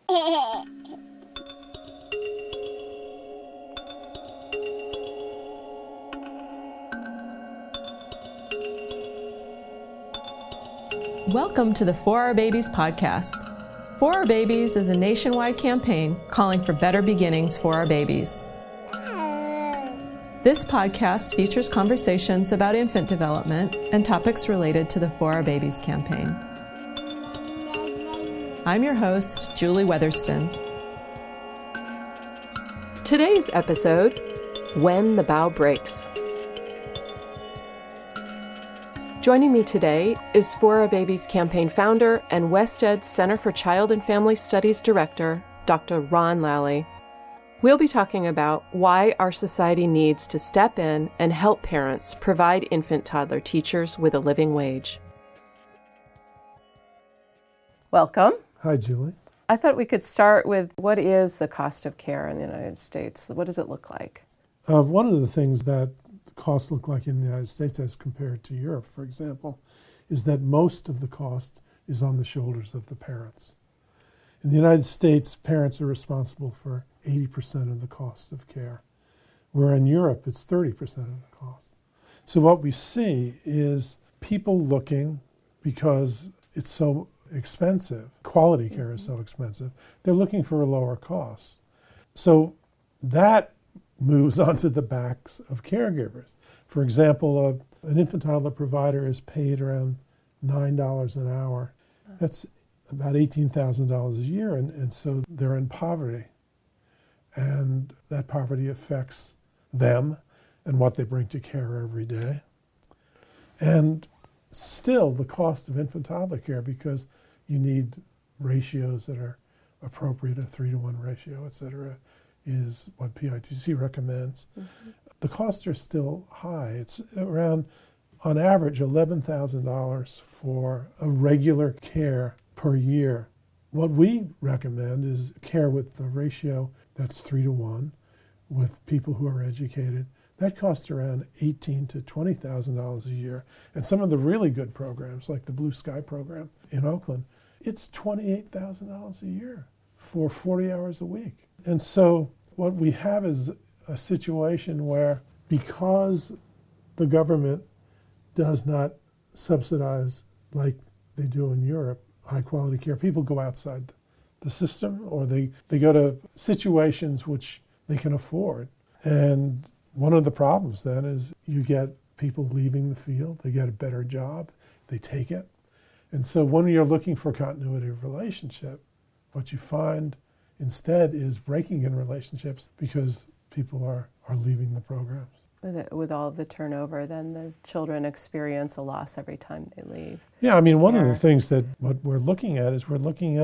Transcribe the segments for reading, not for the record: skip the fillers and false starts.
Welcome to the For Our Babies podcast. For Our Babies is a nationwide campaign calling for better beginnings for our babies. This podcast features conversations about infant development and topics related to the For Our Babies campaign. I'm your host, Julie Weatherston. Today's episode, When the Bough Breaks. Joining me today is For Our Babies campaign founder and WestEd's Center for Child and Family Studies director, Dr. Ron Lally. We'll be talking about why our society needs to step in and help parents provide infant-toddler teachers with a living wage. Welcome. Hi, Julie. I thought we could start with what is the cost of care in the United States? What does it look like? One of the things that costs look like in the United States as compared to Europe, for example, is that most of the cost is on the shoulders of the parents. In the United States, parents are responsible for 80% of the cost of care, where in Europe it's 30% of the cost. So what we see is people looking, because it's so expensive, quality care is so expensive, they're looking for a lower cost. So that moves onto the backs of caregivers. For example, an infant-toddler provider is paid around $9 an hour. That's about $18,000 a year, and so they're in poverty. And that poverty affects them and what they bring to care every day. And still, the cost of infant-toddler care, because you need ratios that are appropriate, a 3-to-1 ratio, et cetera, is what PITC recommends. Mm-hmm. The costs are still high. It's around, on average, $11,000 for a regular care per year. What we recommend is care with the ratio that's 3-to-1 with people who are educated. That costs around $18,000 to $20,000 a year. And some of the really good programs, like the Blue Sky program in Oakland, it's $28,000 a year for 40 hours a week. And so what we have is a situation where, because the government does not subsidize like they do in Europe, high quality care, people go outside the system, or they go to situations which they can afford. And one of the problems then is you get people leaving the field, they get a better job, they take it. And so when you're looking for continuity of relationship, what you find instead is breaking in relationships because people are leaving the programs. With all of the turnover, then the children experience a loss every time they leave. Yeah, I mean, one of the things that what we're looking at is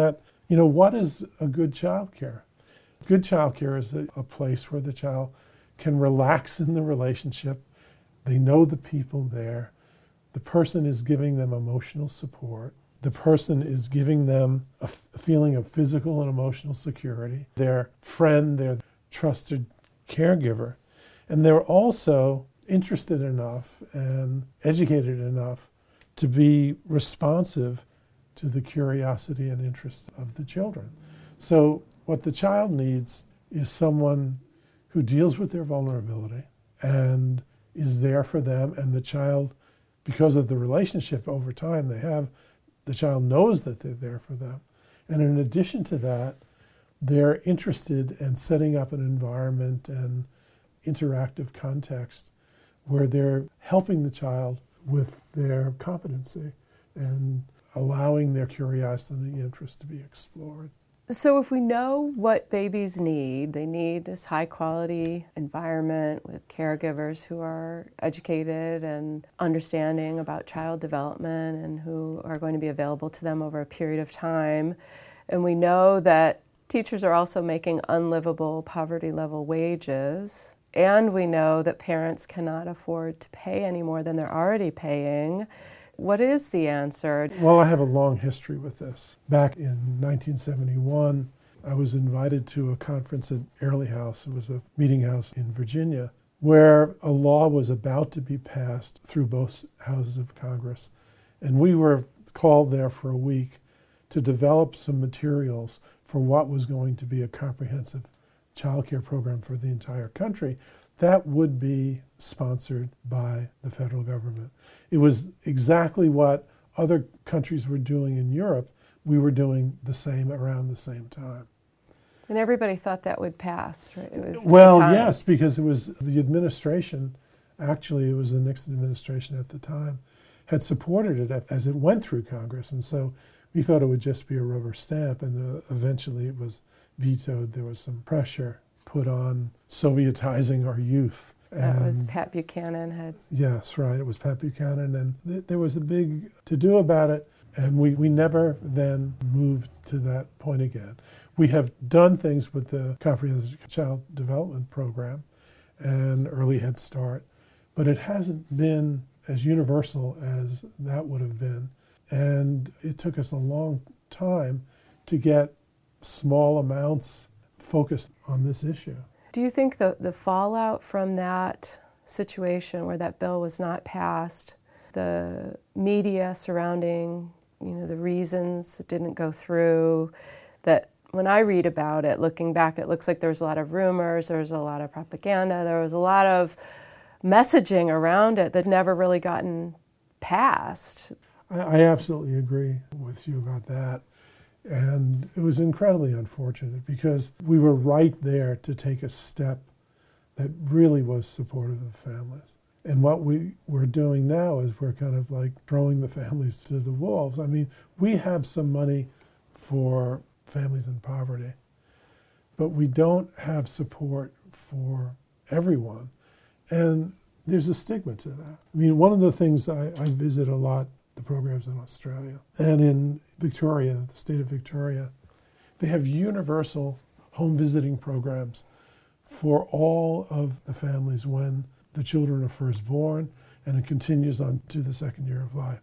what is a good child care? Good child care is a place where the child can relax in the relationship. They know the people there. The person is giving them emotional support. The person is giving them a feeling of physical and emotional security. Their friend, their trusted caregiver. And they're also interested enough and educated enough to be responsive to the curiosity and interest of the children. So what the child needs is someone who deals with their vulnerability and is there for them, and the child, because of the relationship over time they have, the child knows that they're there for them. And in addition to that, they're interested in setting up an environment and interactive context where they're helping the child with their competency and allowing their curiosity and interest to be explored. So if we know what babies need, they need this high-quality environment with caregivers who are educated and understanding about child development and who are going to be available to them over a period of time. And we know that teachers are also making unlivable poverty-level wages. And we know that parents cannot afford to pay any more than they're already paying. What is the answer? Well, I have a long history with this. Back in 1971, I was invited to a conference at Airlie House. It was a meeting house in Virginia, where a law was about to be passed through both houses of Congress. And we were called there for a week to develop some materials for what was going to be a comprehensive child care program for the entire country, that would be sponsored by the federal government. It was exactly what other countries were doing in Europe. We were doing the same around the same time. And everybody thought that would pass, right? It was Well, yes, because it was the administration, actually it was the Nixon administration at the time, had supported it as it went through Congress. And so we thought it would just be a rubber stamp, and eventually it was vetoed. There was some pressure put on Sovietizing our youth. That was Pat Buchanan. Yes, right. It was Pat Buchanan, and there was a big to-do about it, and we never then moved to that point again. We have done things with the Comprehensive Child Development Program and Early Head Start, but it hasn't been as universal as that would have been. And it took us a long time to get small amounts focused on this issue. Do you think the fallout from that situation where that bill was not passed, the media surrounding, the reasons it didn't go through, that when I read about it, looking back, it looks like there was a lot of rumors, there was a lot of propaganda, there was a lot of messaging around it that never really gotten passed? I absolutely agree with you about that. And it was incredibly unfortunate because we were right there to take a step that really was supportive of families. And what we're doing now is we're kind of like throwing the families to the wolves. I mean, we have some money for families in poverty, but we don't have support for everyone. And there's a stigma to that. I mean, one of the things I visit a lot, the programs in Australia and in Victoria, the state of Victoria, they have universal home visiting programs for all of the families when the children are first born, and it continues on to the second year of life.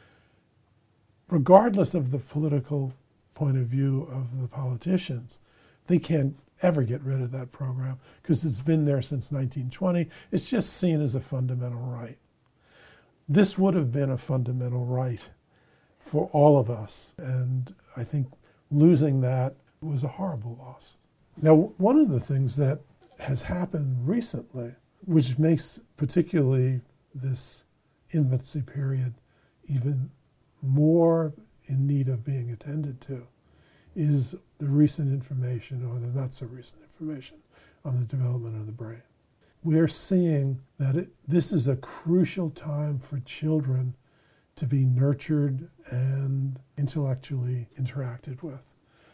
Regardless of the political point of view of the politicians, they can't ever get rid of that program because it's been there since 1920. It's just seen as a fundamental right. This would have been a fundamental right for all of us, and I think losing that was a horrible loss. Now, one of the things that has happened recently, which makes particularly this infancy period even more in need of being attended to, is the recent information, or the not so recent information, on the development of the brain. We are seeing that this is a crucial time for children to be nurtured and intellectually interacted with.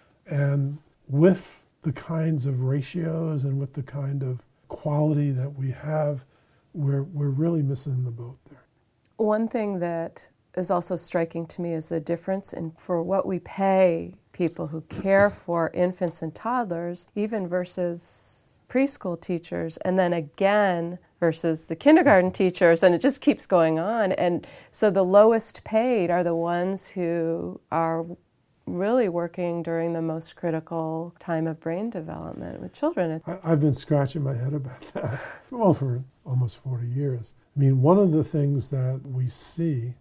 And with the kinds of ratios and with the kind of quality that we have, we're really missing the boat there. One thing that is also striking to me is the difference for what we pay people who care for infants and toddlers, even versus preschool teachers, and then again versus the kindergarten teachers, and it just keeps going on. And so the lowest paid are the ones who are really working during the most critical time of brain development with children. I've been scratching my head about that, well, for almost 40 years. I mean, one of the things that we see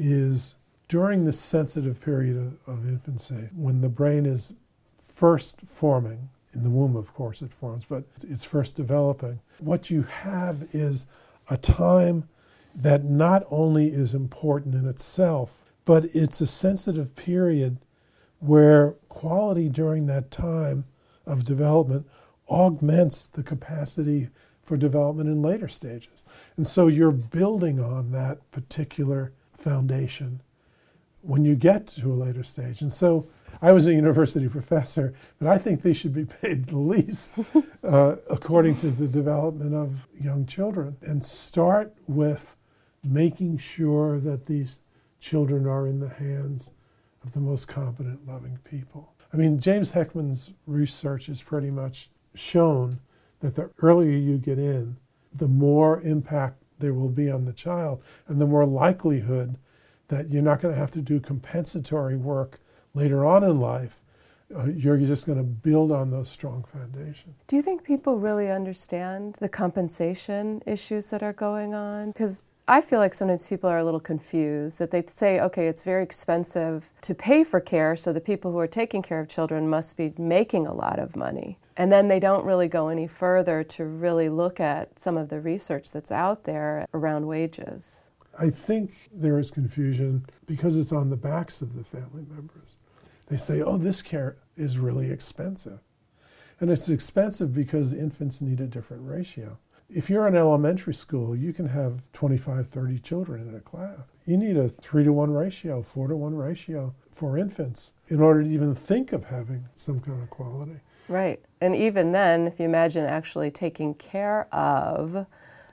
is during this sensitive period of infancy, when the brain is first forming, in the womb, of course, it forms, but it's first developing, what you have is a time that not only is important in itself, but it's a sensitive period where quality during that time of development augments the capacity for development in later stages. And so you're building on that particular foundation when you get to a later stage. And so I was a university professor, but I think they should be paid the least according to the development of young children, and start with making sure that these children are in the hands of the most competent, loving people. I mean, James Heckman's research has pretty much shown that the earlier you get in, the more impact there will be on the child, and the more likelihood that you're not going to have to do compensatory work later on in life. You're just going to build on those strong foundations. Do you think people really understand the compensation issues that are going on? Because I feel like sometimes people are a little confused, that they say, okay, it's very expensive to pay for care, so the people who are taking care of children must be making a lot of money. And then they don't really go any further to really look at some of the research that's out there around wages. I think there is confusion because it's on the backs of the family members. They say, oh, this care is really expensive. And it's expensive because infants need a different ratio. If you're in elementary school, you can have 25, 30 children in a class. You need a 3-to-1 ratio, 4-to-1 ratio for infants in order to even think of having some kind of quality. Right. And even then, if you imagine actually taking care of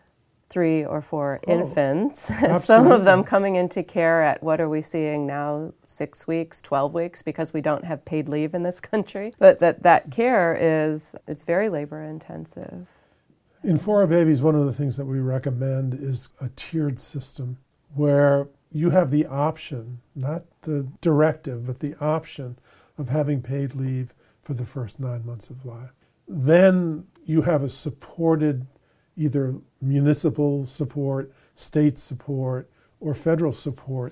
3 or 4 infants, some of them coming into care at, what are we seeing now, 6 weeks, 12 weeks, because we don't have paid leave in this country. But that care it's very labor intensive. In For Our Babies, one of the things that we recommend is a tiered system where you have the option, not the directive, but the option of having paid leave for the first 9 months of life. Then you have a supported, either municipal support, state support, or federal support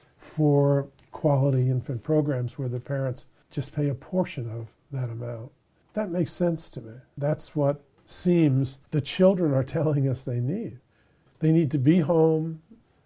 for quality infant programs where the parents just pay a portion of that amount. That makes sense to me. That's what seems the children are telling us they need. They need to be home,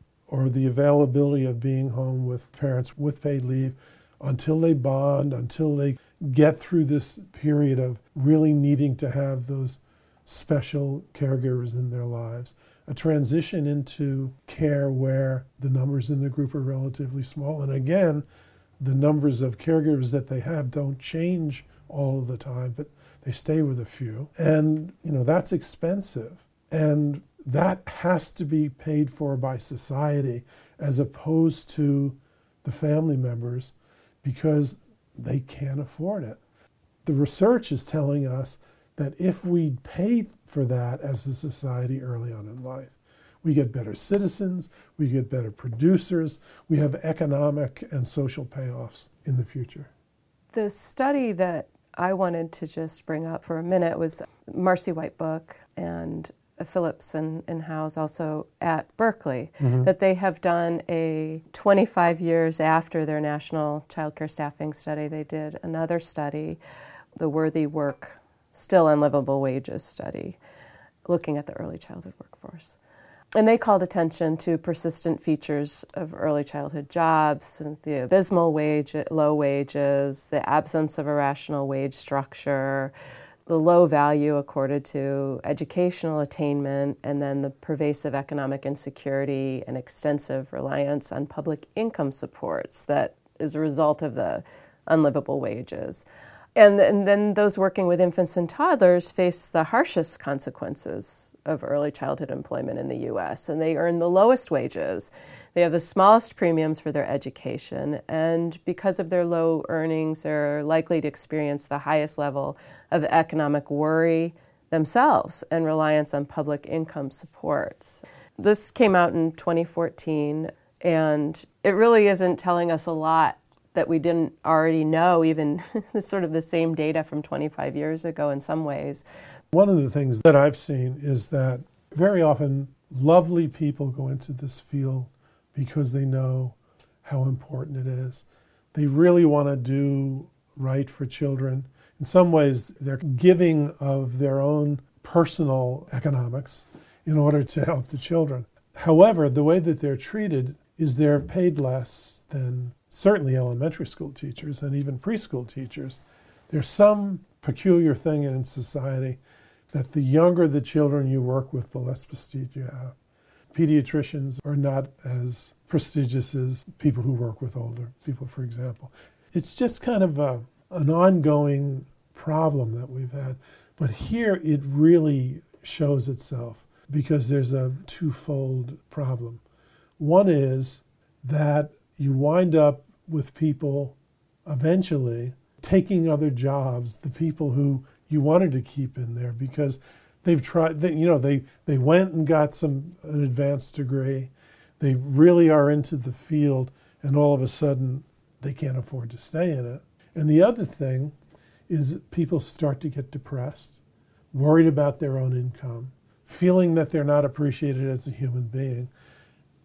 or the availability of being home with parents with paid leave until they bond, until they get through this period of really needing to have those special caregivers in their lives. A transition into care where the numbers in the group are relatively small. And again, the numbers of caregivers that they have don't change all of the time, but they stay with a few. And, that's expensive. And that has to be paid for by society as opposed to the family members because they can't afford it. The research is telling us that if we pay for that as a society early on in life, we get better citizens, we get better producers, we have economic and social payoffs in the future. The study that I wanted to just bring up for a minute was Marcy White book and Phillips and Howes also at Berkeley, that they have done a 25 years after their national child care staffing study, they did another study, the Worthy Work, Still Unlivable Wages study, looking at the early childhood workforce. And they called attention to persistent features of early childhood jobs, the abysmal low wages, the absence of a rational wage structure, the low value accorded to educational attainment, and then the pervasive economic insecurity and extensive reliance on public income supports that is a result of the unlivable wages. And then those working with infants and toddlers face the harshest consequences of early childhood employment in the U.S., and they earn the lowest wages. They have the smallest premiums for their education, and because of their low earnings, they're likely to experience the highest level of economic worry themselves and reliance on public income supports. This came out in 2014, and it really isn't telling us a lot that we didn't already know, even sort of the same data from 25 years ago in some ways. One of the things that I've seen is that very often lovely people go into this field because they know how important it is. They really want to do right for children. In some ways, they're giving of their own personal economics in order to help the children. However, the way that they're treated is they're paid less than certainly elementary school teachers and even preschool teachers. There's some peculiar thing in society that the younger the children you work with, the less prestige you have. Pediatricians are not as prestigious as people who work with older people, for example. It's just kind of an ongoing problem that we've had. But here it really shows itself because there's a twofold problem. One is that you wind up with people eventually taking other jobs, the people who you wanted to keep in there because they've tried, they went and got an advanced degree. They really are into the field, and all of a sudden they can't afford to stay in it. And the other thing is that people start to get depressed, worried about their own income, feeling that they're not appreciated as a human being.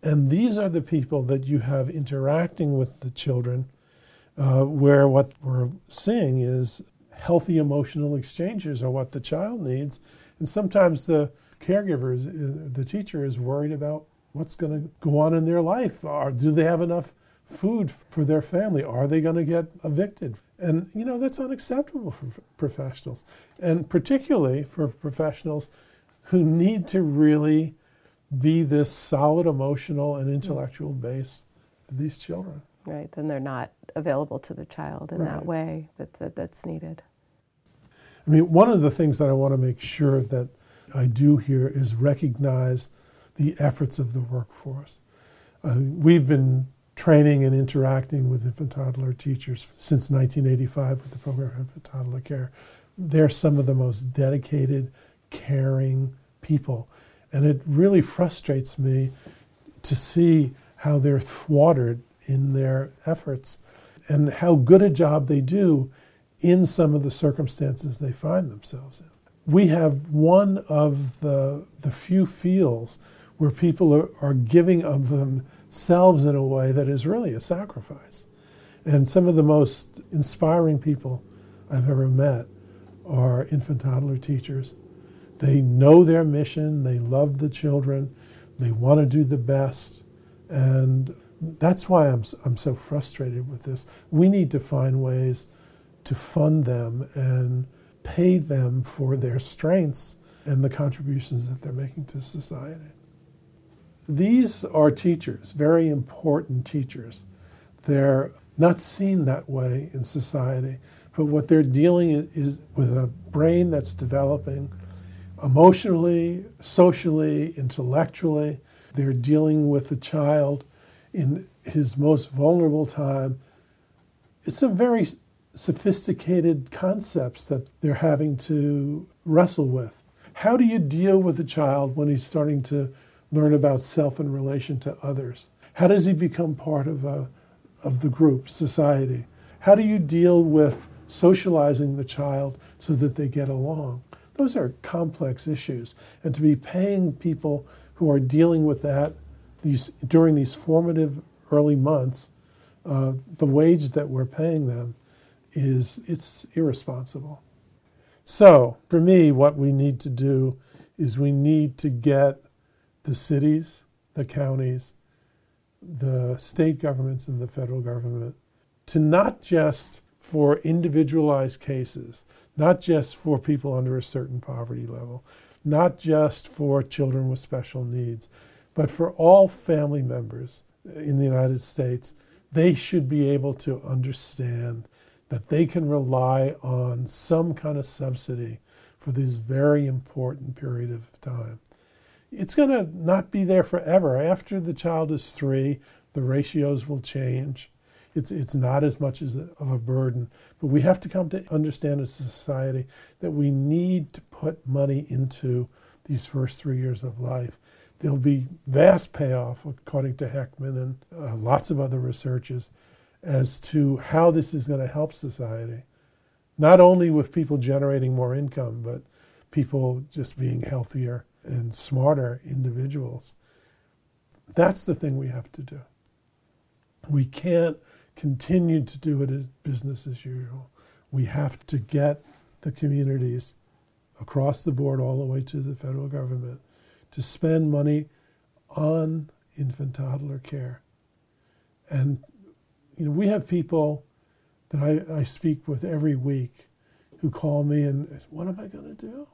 And these are the people that you have interacting with the children, where what we're seeing is healthy emotional exchanges are what the child needs. And sometimes the caregiver, the teacher, is worried about what's going to go on in their life. Do they have enough food for their family? Are they going to get evicted? And, that's unacceptable for professionals. And particularly for professionals who need to really be this solid emotional and intellectual base for these children. Right, then they're not available to the child in that way that's needed. I mean, one of the things that I want to make sure that I do here is recognize the efforts of the workforce. We've been training and interacting with infant toddler teachers since 1985 with the program of infant toddler care. They're some of the most dedicated, caring people. And it really frustrates me to see how they're thwarted in their efforts and how good a job they do in some of the circumstances they find themselves in. We have one of the few fields where people are giving of themselves in a way that is really a sacrifice. And some of the most inspiring people I've ever met are infant toddler teachers. They know their mission, they love the children, they want to do the best, and that's why I'm so frustrated with this. We need to find ways to fund them and pay them for their strengths and the contributions that they're making to society. These are teachers, very important teachers. They're not seen that way in society, but what they're dealing is with a brain that's developing emotionally, socially, intellectually. They're dealing with a child in his most vulnerable time. It's some very sophisticated concepts that they're having to wrestle with. How do you deal with a child when he's starting to learn about self in relation to others? How does he become part of the group, society? How do you deal with socializing the child so that they get along? Those are complex issues. And to be paying people who are dealing with that during these formative early months, the wage that we're paying them it's irresponsible. So for me, what we need to do is we need to get the cities, the counties, the state governments and the federal government to not just for individualized cases, not just for people under a certain poverty level, not just for children with special needs, but for all family members in the United States. They should be able to understand that they can rely on some kind of subsidy for this very important period of time. It's going to not be there forever. After the child is 3, the ratios will change. It's not as much of a burden. But we have to come to understand as a society that we need to put money into these first 3 years of life. There'll be vast payoff, according to Heckman and lots of other researchers, as to how this is going to help society. Not only with people generating more income, but people just being healthier and smarter individuals. That's the thing we have to do. We can't continue to do it as business as usual. We have to get the communities across the board, all the way to the federal government, to spend money on infant toddler care. And we have people that I speak with every week who call me and, what am I going to do?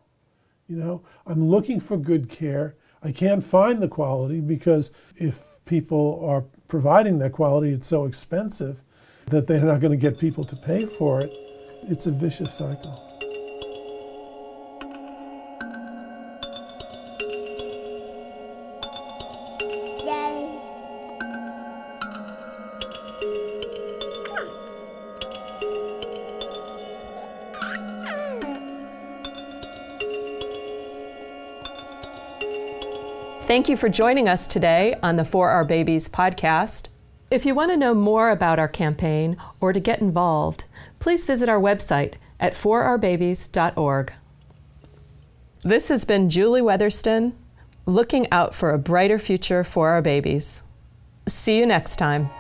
I'm looking for good care. I can't find the quality because if people are providing that quality, it's so expensive that they're not going to get people to pay for it. It's a vicious cycle. Thank you for joining us today on the For Our Babies podcast. If you want to know more about our campaign or to get involved, please visit our website at forourbabies.org. This has been Julie Weatherston, looking out for a brighter future for our babies. See you next time.